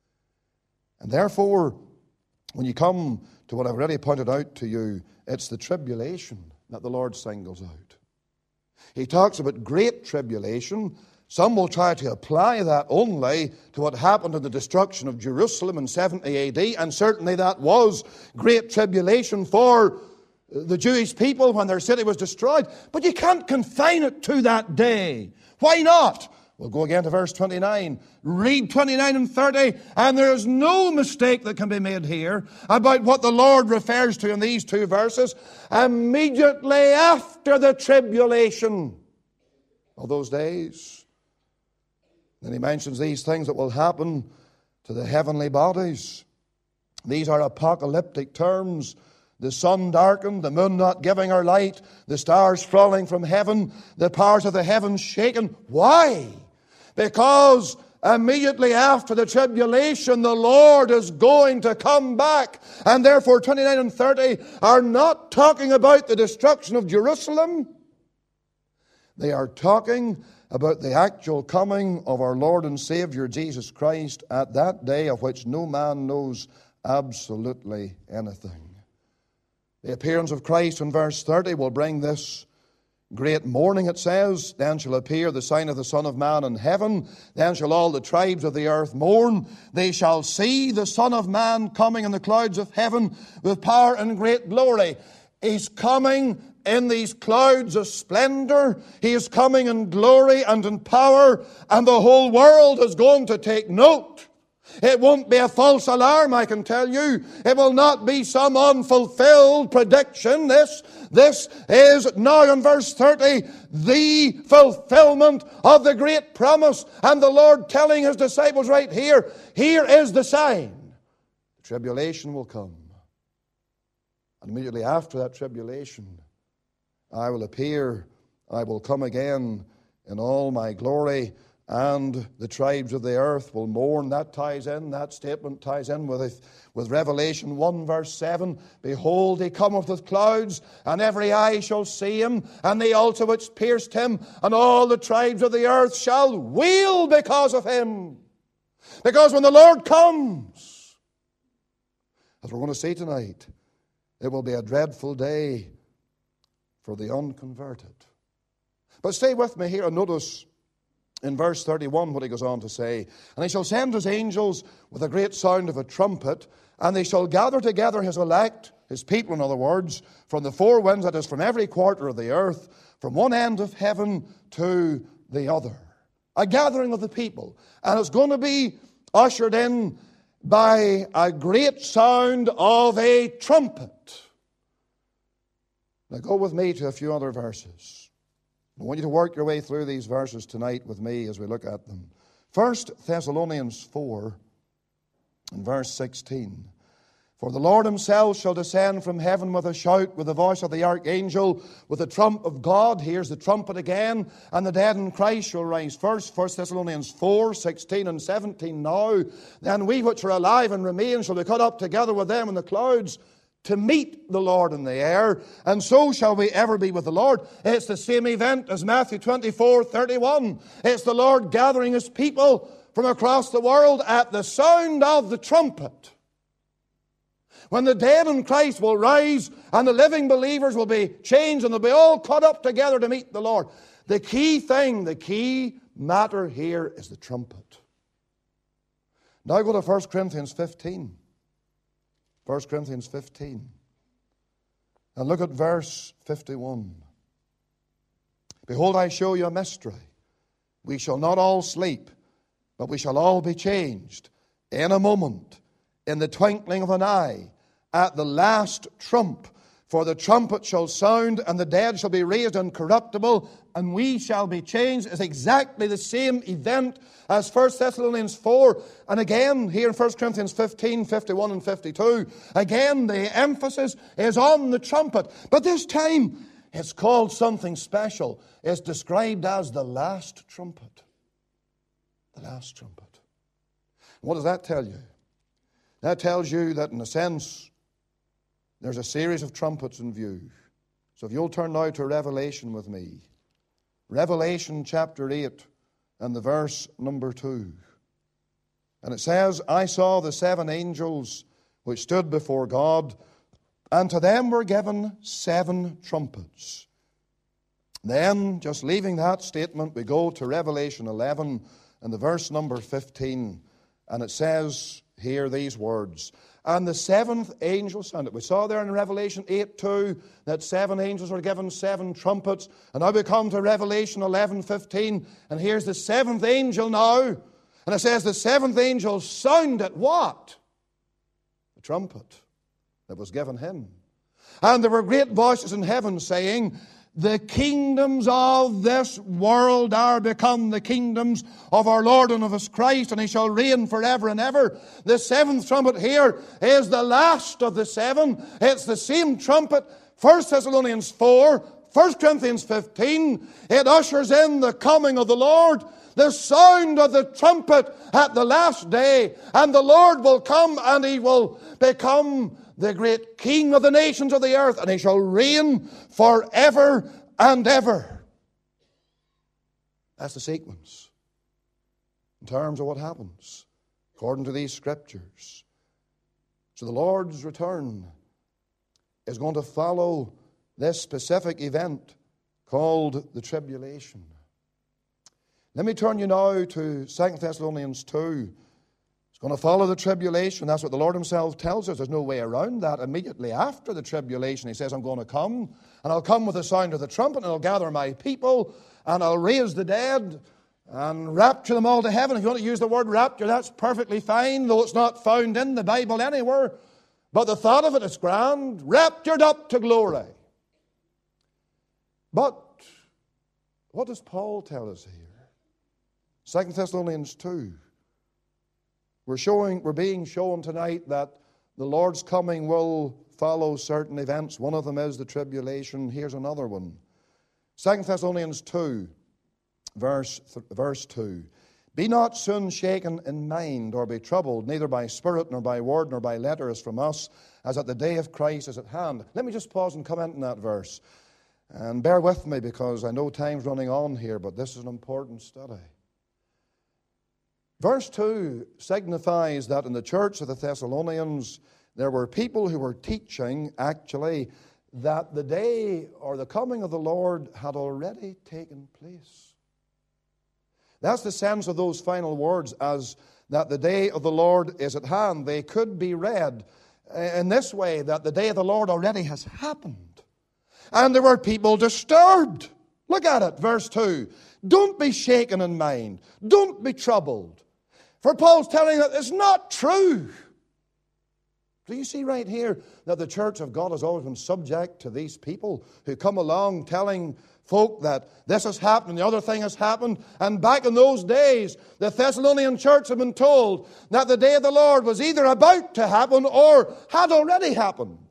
And therefore, when you come to what I've already pointed out to you, it's the tribulation that the Lord singles out. He talks about great tribulation. Some will try to apply that only to what happened in the destruction of Jerusalem in seventy A D, and certainly that was great tribulation for the Jewish people when their city was destroyed. But you can't confine it to that day. Why not? We'll go again to verse twenty-nine. Read twenty-nine and thirty, and there is no mistake that can be made here about what the Lord refers to in these two verses. Immediately after the tribulation of those days. Then He mentions these things that will happen to the heavenly bodies. These are apocalyptic terms. The sun darkened, the moon not giving her light, the stars falling from heaven, the powers of the heavens shaken. Why? Because immediately after the tribulation, the Lord is going to come back. And therefore, twenty-nine and thirty are not talking about the destruction of Jerusalem. They are talking about the actual coming of our Lord and Savior Jesus Christ at that day of which no man knows absolutely anything. The appearance of Christ in verse thirty will bring this great mourning, it says. Then shall appear the sign of the Son of Man in heaven. Then shall all the tribes of the earth mourn. They shall see the Son of Man coming in the clouds of heaven with power and great glory. He's coming in these clouds of splendor. He is coming in glory and in power, and the whole world is going to take note. It won't be a false alarm, I can tell you. It will not be some unfulfilled prediction. This, this is now in verse thirty, the fulfillment of the great promise. And the Lord telling His disciples right here, here is the sign. The tribulation will come. And immediately after that tribulation, I will appear, I will come again in all my glory, and the tribes of the earth will mourn. That ties in, that statement ties in with, with Revelation one verse seven. Behold, He cometh with clouds, and every eye shall see Him, and they also which pierced Him, and all the tribes of the earth shall wail because of Him. Because when the Lord comes, as we're going to see tonight, It will be a dreadful day for the unconverted. But stay with me here and notice in verse thirty-one what he goes on to say. And he shall send his angels with a great sound of a trumpet, and they shall gather together his elect, his people in other words, from the four winds, that is, from every quarter of the earth, from one end of heaven to the other. A gathering of the people. And it's going to be ushered in by a great sound of a trumpet. Now go with me to a few other verses. I want you to work your way through these verses tonight with me as we look at them. First Thessalonians four and verse sixteen. For the Lord himself shall descend from heaven with a shout, with the voice of the archangel, with the trump of God. Here's the trumpet again. And the dead in Christ shall rise first. First Thessalonians four, sixteen and seventeen. Now, then we which are alive and remain shall be caught up together with them in the clouds to meet the Lord in the air, and so shall we ever be with the Lord. It's the same event as Matthew twenty-four, thirty-one. It's the Lord gathering his people from across the world at the sound of the trumpet. When the dead in Christ will rise and the living believers will be changed and they'll be all caught up together to meet the Lord. The key thing, the key matter here is the trumpet. Now go to First Corinthians fifteen. First Corinthians fifteen. And look at verse fifty-one. Behold, I show you a mystery. We shall not all sleep, but we shall all be changed in a moment, in the twinkling of an eye, at the last trump. For the trumpet shall sound, and the dead shall be raised incorruptible, and we shall be changed. It's exactly the same event as First Thessalonians four. And again, here in First Corinthians fifteen, fifty-one and fifty-two, again, the emphasis is on the trumpet. But this time, it's called something special. It's described as the last trumpet. The last trumpet. What does that tell you? That tells you that, in a sense, there's a series of trumpets in view. So if you'll turn now to Revelation with me. Revelation chapter eight and the verse number two. And it says, I saw the seven angels which stood before God, and to them were given seven trumpets. Then, just leaving that statement, we go to Revelation eleven and the verse number fifteen. And it says here these words. And the seventh angel sounded. We saw there in Revelation eight two that seven angels were given seven trumpets. And now we come to Revelation eleven fifteen. And here's the seventh angel now. And it says the seventh angel sounded what? The trumpet that was given him. And there were great voices in heaven saying, the kingdoms of this world are become the kingdoms of our Lord and of his Christ, and he shall reign forever and ever. The seventh trumpet here is the last of the seven. It's the same trumpet, First Thessalonians four, First Corinthians fifteen. It ushers in the coming of the Lord, the sound of the trumpet at the last day. And the Lord will come and he will become the great King of the nations of the earth, and he shall reign forever and ever. That's the sequence in terms of what happens according to these scriptures. So the Lord's return is going to follow this specific event called the tribulation. Let me turn you now to Second Thessalonians two. Going to follow the tribulation. That's what the Lord himself tells us. There's no way around that. Immediately after the tribulation, he says, I'm going to come, and I'll come with the sound of the trumpet, and I'll gather my people, and I'll raise the dead, and rapture them all to heaven. If you want to use the word rapture, that's perfectly fine, though it's not found in the Bible anywhere. But the thought of it is grand. Raptured up to glory. But what does Paul tell us here? Second Thessalonians two. We're showing, we're being shown tonight that the Lord's coming will follow certain events. One of them is the tribulation. Here's another one. Second Thessalonians two, verse, verse two. Be not soon shaken in mind, or be troubled, neither by spirit, nor by word, nor by letter as from us, as at the day of Christ is at hand. Let me just pause and comment on that verse. And bear with me, because I know time's running on here, but this is an important study. Verse two signifies that in the church of the Thessalonians, There were people who were teaching, actually, that the day or the coming of the Lord had already taken place. That's the sense of those final words, as that the day of the Lord is at hand. They could be read in this way, that the day of the Lord already has happened. And there were people disturbed. Look at it, verse two. Don't be shaken in mind. Don't be troubled. For Paul's telling that it's not true. Do you see right here that the church of God has always been subject to these people who come along telling folk that this has happened and the other thing has happened? And back in those days, the Thessalonian church had been told that the day of the Lord was either about to happen or had already happened.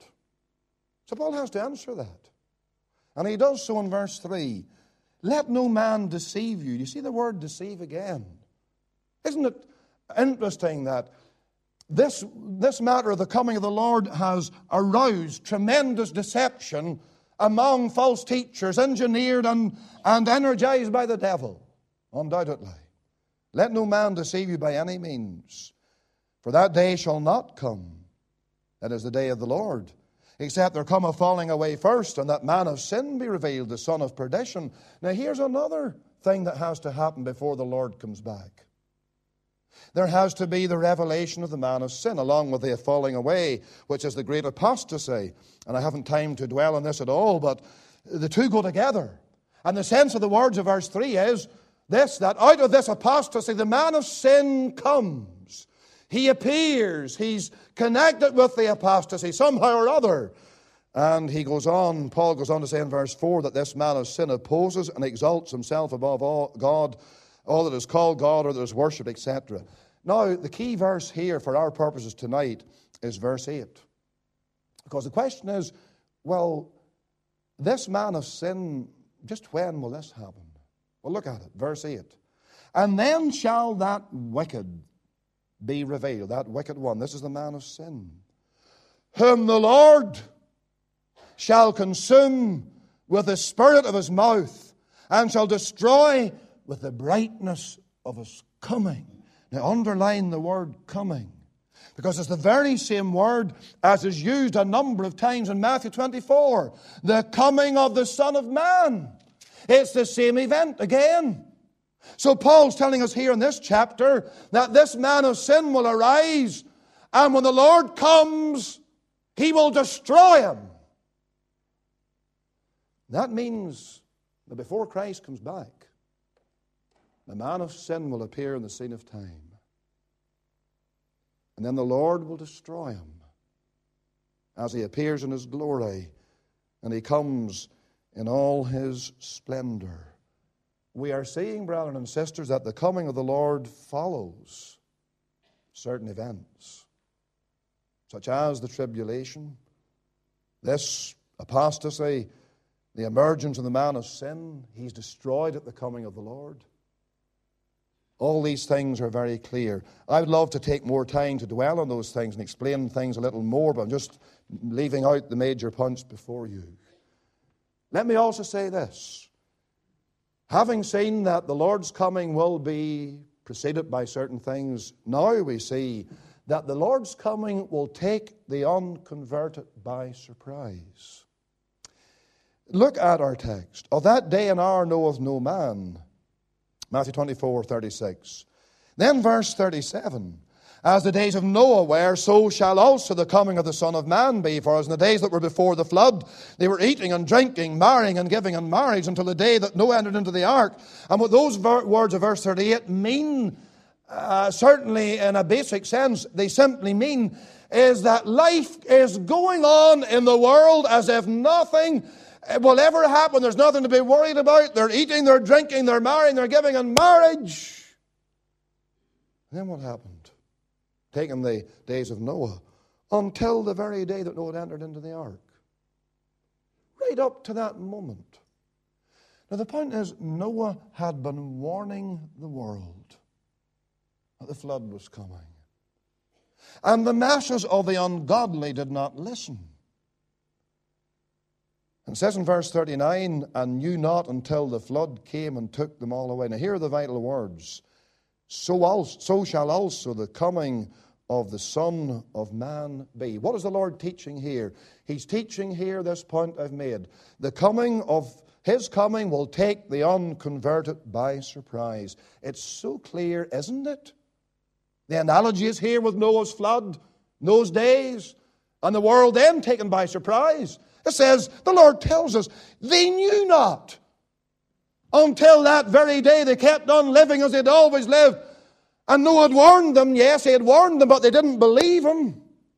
So Paul has to answer that. And he does so in verse three. Let no man deceive you. You see the word deceive again. Isn't it interesting that This, this matter of the coming of the Lord has aroused tremendous deception among false teachers, engineered and, and energized by the devil, undoubtedly. Let no man deceive you by any means, for that day shall not come, that is the day of the Lord, except there come a falling away first, and that man of sin be revealed, the son of perdition. Now here's another thing that has to happen before the Lord comes back. There has to be the revelation of the man of sin, along with the falling away, which is the great apostasy. And I haven't time to dwell on this at all, but the two go together. And the sense of the words of verse three is this, that out of this apostasy, the man of sin comes. He appears. He's connected with the apostasy somehow or other. And he goes on, Paul goes on to say in verse four, that this man of sin opposes and exalts himself above all God, all that is called God or that is worshipped, et cetera. Now, the key verse here for our purposes tonight is verse eight. Because the question is, well, this man of sin, just when will this happen? Well, look at it, verse eight. And then shall that wicked be revealed, that wicked one. This is the man of sin, whom the Lord shall consume with the spirit of his mouth, and shall destroy with the brightness of his coming. Now underline the word coming, because it's the very same word as is used a number of times in Matthew twenty-four. The coming of the Son of Man. It's the same event again. So Paul's telling us here in this chapter that this man of sin will arise, and when the Lord comes, he will destroy him. That means that before Christ comes back, the man of sin will appear in the scene of time. And then the Lord will destroy him as he appears in his glory and he comes in all his splendor. We are seeing, brethren and sisters, that the coming of the Lord follows certain events, such as the tribulation, this apostasy, the emergence of the man of sin. He's destroyed at the coming of the Lord. All these things are very clear. I would love to take more time to dwell on those things and explain things a little more, but I'm just leaving out the major points before you. Let me also say this. Having seen that the Lord's coming will be preceded by certain things, now we see that the Lord's coming will take the unconverted by surprise. Look at our text. Of that day and hour knoweth no man. Matthew twenty-four, thirty-six. Then verse thirty-seven. As the days of Noah were, so shall also the coming of the Son of Man be. For as in the days that were before the flood, they were eating and drinking, marrying and giving in marriage, until the day that Noah entered into the ark. And what those ver- words of verse thirty-eight mean, uh, certainly in a basic sense, they simply mean is that life is going on in the world as if nothing will ever happen. There's nothing to be worried about. They're eating, they're drinking, they're marrying, they're giving in marriage. And then what happened? Taking the days of Noah until the very day that Noah entered into the ark. Right up to that moment. Now the point is, Noah had been warning the world that the flood was coming. And the masses of the ungodly did not listen. And it says in verse thirty-nine, and knew not until the flood came and took them all away. Now here are the vital words. So, also, so shall also the coming of the Son of Man be. What is the Lord teaching here? He's teaching here this point I've made. The coming of His coming will take the unconverted by surprise. It's so clear, isn't it? The analogy is here with Noah's flood, Noah's days, and the world then taken by surprise. It says, the Lord tells us, they knew not. Until that very day they kept on living as they'd always lived. And Noah had warned them, yes, he had warned them, but they didn't believe him.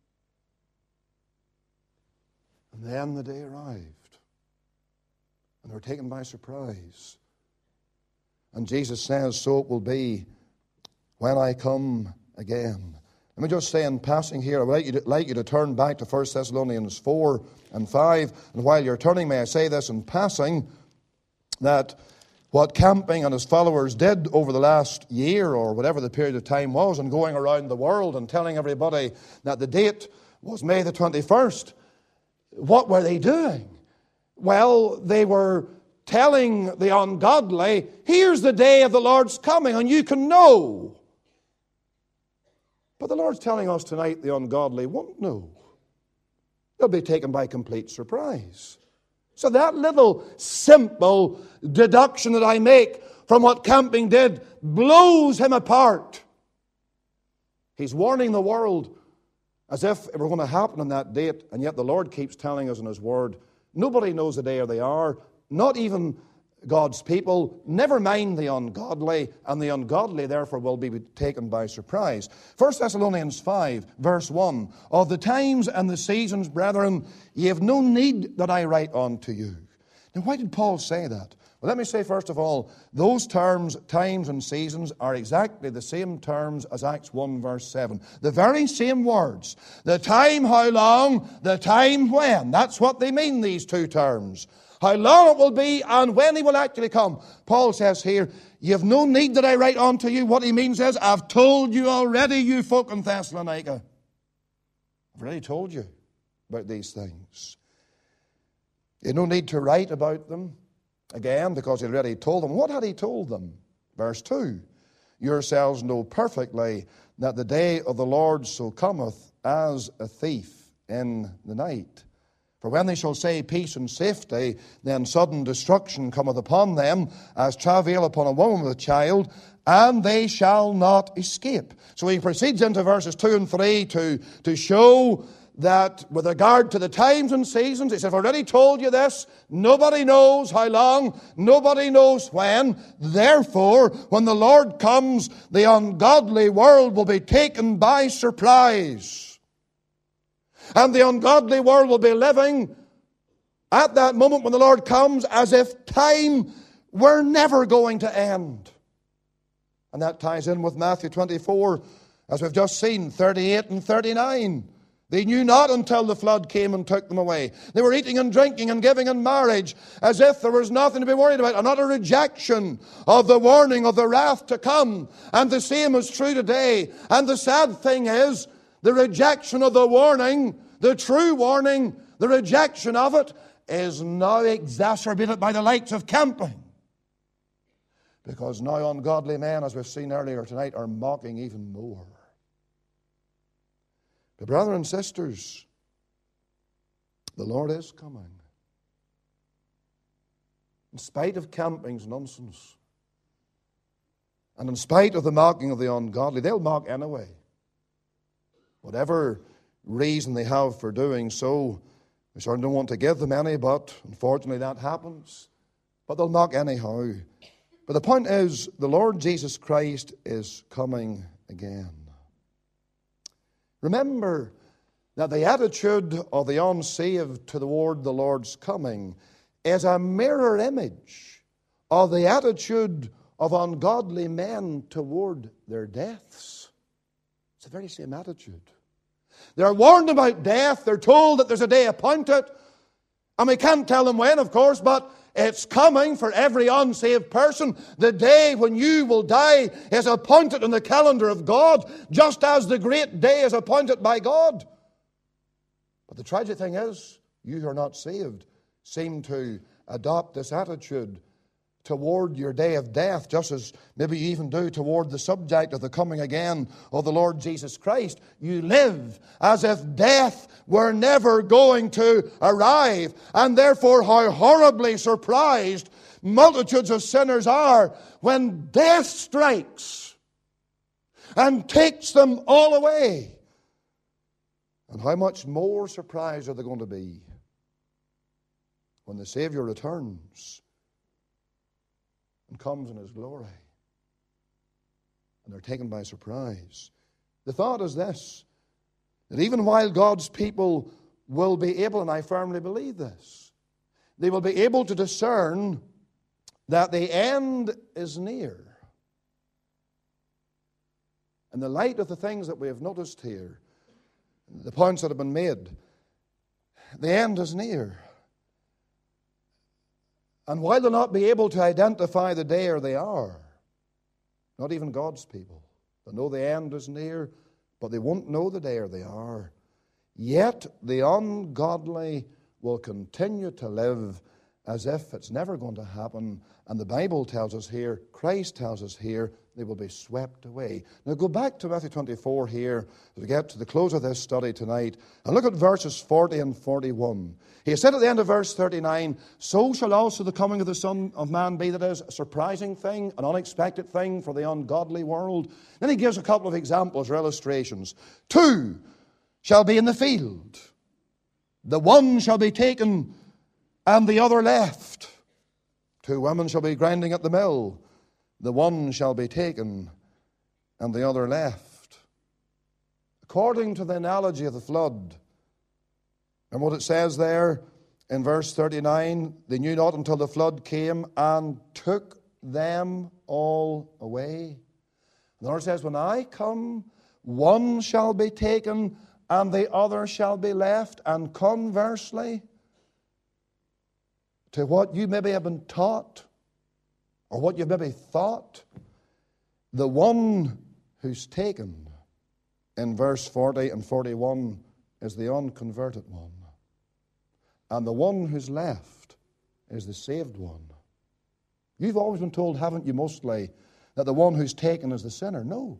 And then the day arrived. And they were taken by surprise. And Jesus says, so it will be when I come again. Let me just say in passing here, I would like you to, like you to turn back to First Thessalonians four and five. And while you're turning, may I say this in passing, that what Camping and his followers did over the last year or whatever the period of time was, and going around the world and telling everybody that the date was May the twenty-first, what were they doing? Well, they were telling the ungodly, here's the day of the Lord's coming, and you can know. But the Lord's telling us tonight the ungodly won't know. They'll be taken by complete surprise. So that little simple deduction that I make from what Camping did blows him apart. He's warning the world as if it were going to happen on that date, and yet the Lord keeps telling us in His Word, nobody knows the day or the hour, not even God's people, never mind the ungodly, and the ungodly therefore will be taken by surprise. First Thessalonians five, verse one, of the times and the seasons, brethren, ye have no need that I write unto you. Now, why did Paul say that? Well, let me say first of all, those terms, times and seasons, are exactly the same terms as Acts one, verse seven. The very same words. The time, how long, the time, when. That's what they mean, these two terms. How long it will be and when He will actually come. Paul says here, you have no need that I write unto you. What he means is, I've told you already, you folk in Thessalonica. I've already told you about these things. You have no need to write about them, again, because He already told them. What had He told them? Verse two, yourselves know perfectly that the day of the Lord so cometh as a thief in the night. For when they shall say peace and safety, then sudden destruction cometh upon them, as travail upon a woman with a child, and they shall not escape. So he proceeds into verses two and three to, to show that with regard to the times and seasons, he says, I've already told you this, nobody knows how long, nobody knows when. Therefore, when the Lord comes, the ungodly world will be taken by surprise. And the ungodly world will be living at that moment when the Lord comes as if time were never going to end. And that ties in with Matthew twenty-four, as we've just seen, thirty-eight and thirty-nine. They knew not until the flood came and took them away. They were eating and drinking and giving in marriage as if there was nothing to be worried about. Another rejection of the warning of the wrath to come. And the same is true today. And the sad thing is, the rejection of the warning, the true warning, the rejection of it, is now exacerbated by the likes of Camping. Because now ungodly men, as we've seen earlier tonight, are mocking even more. But brothers and sisters, the Lord is coming. In spite of Camping's nonsense, and in spite of the mocking of the ungodly, they'll mock anyway. Whatever reason they have for doing so, we certainly don't want to give them any, but unfortunately that happens. But they'll mock anyhow. But the point is, the Lord Jesus Christ is coming again. Remember that the attitude of the unsaved toward the Lord's coming is a mirror image of the attitude of ungodly men toward their deaths. It's the very same attitude. They're warned about death. They're told that there's a day appointed. And we can't tell them when, of course, but it's coming for every unsaved person. The day when you will die is appointed in the calendar of God, just as the great day is appointed by God. But the tragic thing is, you who are not saved seem to adopt this attitude toward your day of death, just as maybe you even do toward the subject of the coming again of the Lord Jesus Christ. You live as if death were never going to arrive, and therefore how horribly surprised multitudes of sinners are when death strikes and takes them all away. And how much more surprised are they going to be when the Savior returns and comes in His glory, and they're taken by surprise. The thought is this, that even while God's people will be able, and I firmly believe this, they will be able to discern that the end is near. In the light of the things that we have noticed here, the points that have been made, the end is near. And while they'll not be able to identify the day or the hour, not even God's people, they know the end is near, but they won't know the day or the hour. Yet the ungodly will continue to live as if it's never going to happen. And the Bible tells us here, Christ tells us here, they will be swept away. Now go back to Matthew twenty-four here, as we get to the close of this study tonight, and look at verses forty and forty-one. He said at the end of verse thirty-nine, so shall also the coming of the Son of Man be. That is a surprising thing, an unexpected thing for the ungodly world. Then he gives a couple of examples or illustrations. Two shall be in the field. The one shall be taken and the other left. Two women shall be grinding at the mill. The one shall be taken and the other left. According to the analogy of the flood, and what it says there in verse thirty-nine, they knew not until the flood came and took them all away. The Lord says, when I come, one shall be taken and the other shall be left. And conversely, to what you maybe have been taught, or what you've maybe thought, the one who's taken in verse forty and forty-one is the unconverted one. And the one who's left is the saved one. You've always been told, haven't you, mostly, that the one who's taken is the sinner? No.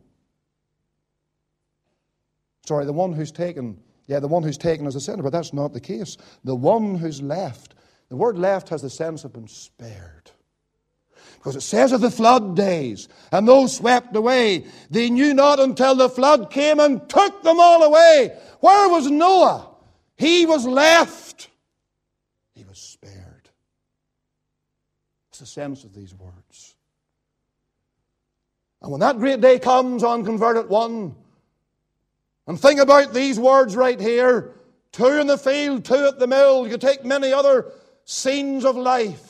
Sorry, the one who's taken, yeah, the one who's taken is the sinner, but that's not the case. The one who's left, the word left has the sense of been spared. Because it says of the flood days, and those swept away, they knew not until the flood came and took them all away. Where was Noah? He was left. He was spared. It's the sense of these words. And when that great day comes, unconverted one, and think about these words right here, two in the field, two at the mill. You could take many other scenes of life.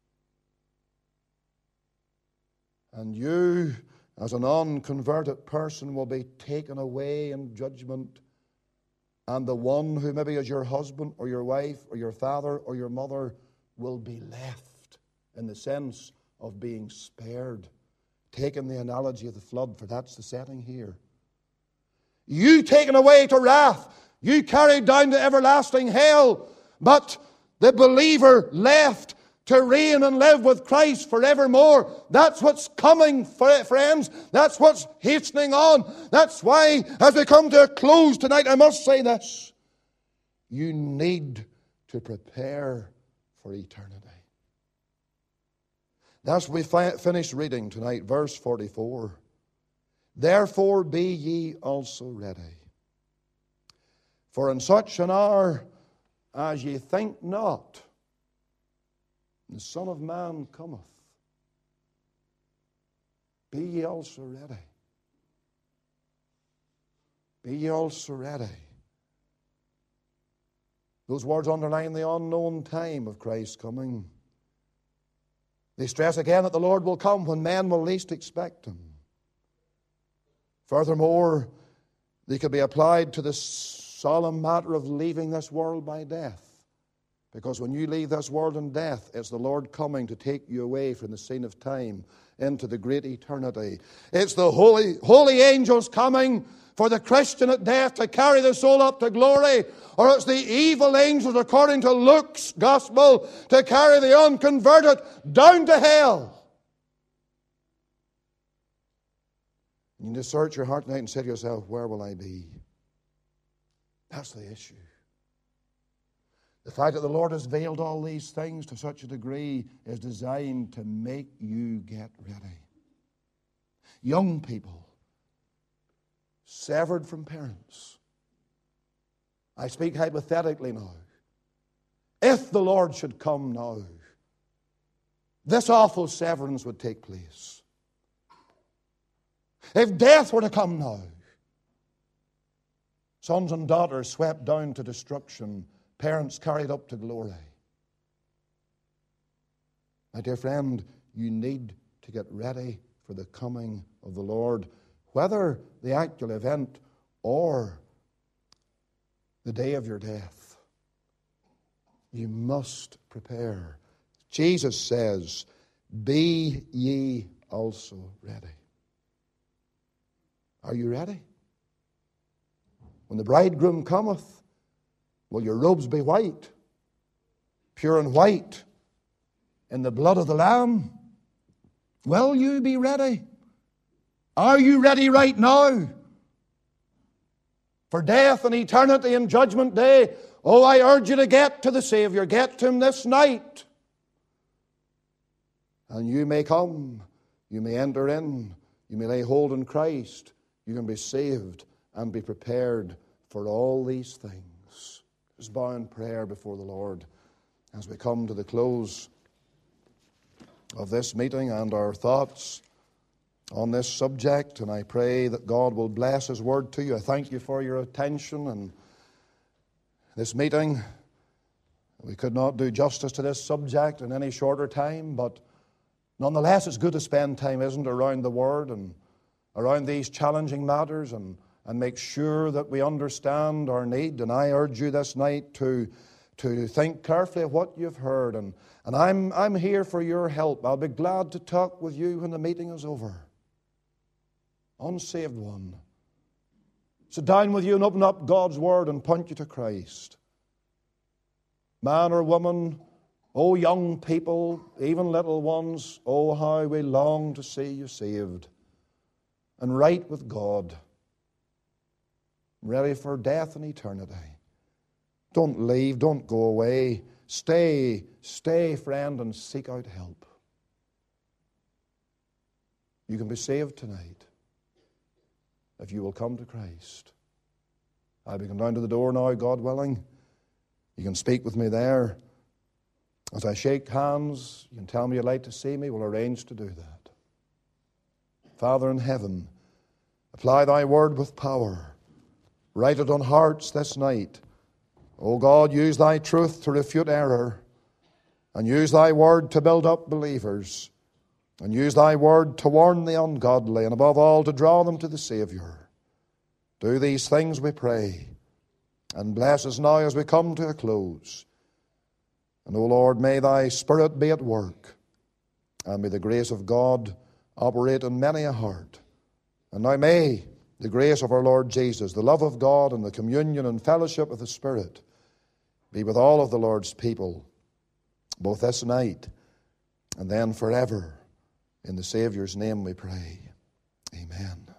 And you, as an unconverted person, will be taken away in judgment. And the one who maybe is your husband or your wife or your father or your mother will be left, in the sense of being spared. Taking the analogy of the flood, for that's the setting here. You taken away to wrath, you carried down to everlasting hell, but the believer left to reign and live with Christ forevermore. That's what's coming, friends. That's what's hastening on. That's why, as we come to a close tonight, I must say this. You need to prepare for eternity. That's what we fi- finished reading tonight, verse forty-four. Therefore be ye also ready. For in such an hour as ye think not, the Son of Man cometh. Be ye also ready. Be ye also ready. Those words underline the unknown time of Christ's coming. They stress again that the Lord will come when men will least expect Him. Furthermore, they could be applied to the solemn matter of leaving this world by death. Because when you leave this world in death, it's the Lord coming to take you away from the scene of time into the great eternity. It's the holy, holy angels coming for the Christian at death to carry the soul up to glory, or it's the evil angels, according to Luke's gospel, to carry the unconverted down to hell. You need to search your heart tonight and say to yourself, where will I be? That's the issue. The fact that the Lord has veiled all these things to such a degree is designed to make you get ready. Young people, severed from parents. I speak hypothetically now. If the Lord should come now, this awful severance would take place. If death were to come now, sons and daughters swept down to destruction, parents carried up to glory. My dear friend, you need to get ready for the coming of the Lord, whether the actual event or the day of your death. You must prepare. Jesus says, be ye also ready. Are you ready? When the bridegroom cometh, will your robes be white, pure and white, in the blood of the Lamb? Will you be ready? Are you ready right now? For death and eternity and judgment day, oh, I urge you to get to the Savior. Get to Him this night. And you may come, you may enter in, you may lay hold on Christ. You can be saved and be prepared for all these things. Just bow in prayer before the Lord as we come to the close of this meeting and our thoughts on this subject. And I pray that God will bless His word to you. I thank you for your attention and this meeting. We could not do justice to this subject in any shorter time, but nonetheless it's good to spend time, isn't it, around the Word and around these challenging matters and, and make sure that we understand our need. And I urge you this night to, to think carefully of what you've heard. And, and I'm, I'm here for your help. I'll be glad to talk with you when the meeting is over. Unsaved one. Sit down with you and open up God's Word and point you to Christ. Man or woman, oh young people, even little ones, oh how we long to see you saved and right with God, ready for death and eternity. Don't leave, don't go away. Stay, stay, friend, and seek out help. You can be saved tonight if you will come to Christ. I'll be going down to the door now, God willing. You can speak with me there. As I shake hands, you can tell me you'd like to see me. We'll arrange to do that. Father in heaven, apply thy word with power. Write it on hearts this night. O God, use thy truth to refute error, and use thy word to build up believers, and use thy word to warn the ungodly, and above all to draw them to the Savior. Do these things, we pray, and bless us now as we come to a close. And, O Lord, may thy Spirit be at work, and may the grace of God operate in many a heart. And now may the grace of our Lord Jesus, the love of God, and the communion and fellowship of the Spirit be with all of the Lord's people, both this night and then forever. In the Savior's name we pray. Amen.